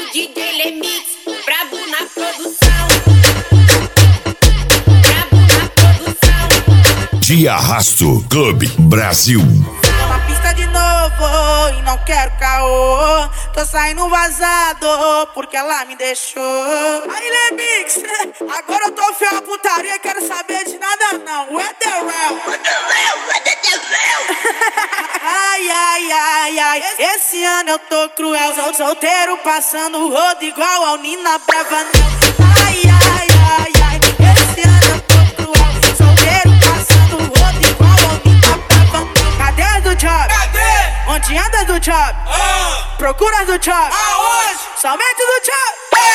DJ Lemix, brabo na produção. Brabo na produção. De Arrasto Clube Brasil. Na pista de novo e não quero caô. Tô saindo vazado porque ela me deixou. Aí Lemix, agora eu tô feio a putaria, quero saber de nada não. What the real? Ai, ai, ai, ai, esse ano eu tô cruel. Solteiro passando o rodo igual ao Nina Brava não. Ai, ai, ai, ai, esse ano eu tô cruel. Solteiro passando o rodo igual ao Nina Brava não. Cadê as do job? Cadê? Onde andas do job? Procuras do job? Aonde? Somente do job?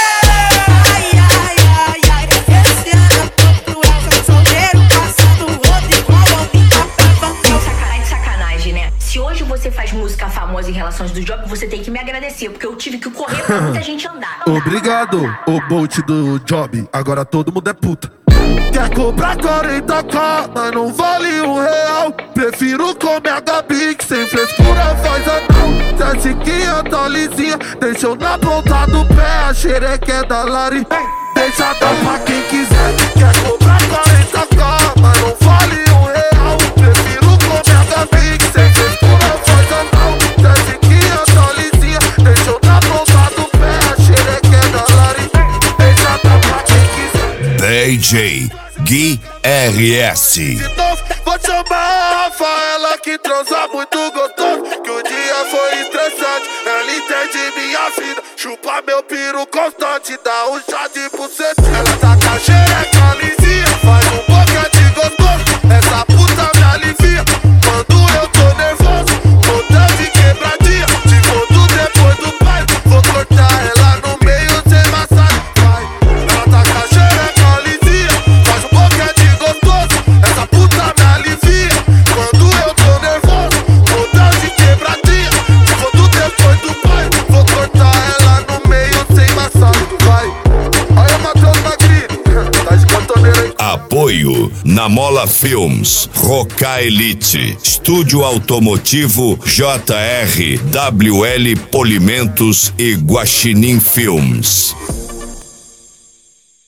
Ai, ai, ai, ai, esse ano eu tô cruel. Solteiro passando o rodo igual ao Nina Brava não. Sacanagem, né? Se hoje você faz música famosa em relações do job, você tem que me agradecer, porque eu tive que correr pra muita gente andar. Obrigado, o Bolt do job. Agora todo mundo é puta. Quer cobrar 40k, mas não vale R$1. Prefiro comer a Gabi, que sem frescura faz anão. Se a tá lisinha, deixa eu na ponta do pé. A xereca é da Lari, deixa dar pra quem quiser. Quer cobrar 40k, mas não vale R$1. Prefiro comer a Gabi, que sem frescura faz anão. Se a tá lisinha, deixa eu na ponta do pé. A xereca é da Lari, deixa dar pra quem quiser. DJ Gui RS. Vou chamar a Rafaela que transa muito gostoso. Que o dia foi estressante, ela entende minha vida. Chupa meu piru constante, dá um chá de bucetinha. Ela tá com a xereca lisinha, faz um boquete gostoso. Essa puta me alivia quando eu tô nervoso. Voltando de quebradinha, te conto depois do pai. Vou cortar ela no meio sem massagem, vai. Ela tá com a xereca lisinha, faz um boquete gostoso. Essa puta me alivia quando eu tô nervoso. Voltando de quebradinha, te conto depois do pai. Vou cortar ela no meio sem massagem, vai. Olha Matheus Magrini, tá de cantoneira aí. Apoio Namola Films, Roca Elite, Estúdio Automotivo JR, WL Polimentos e Guaxinim Films.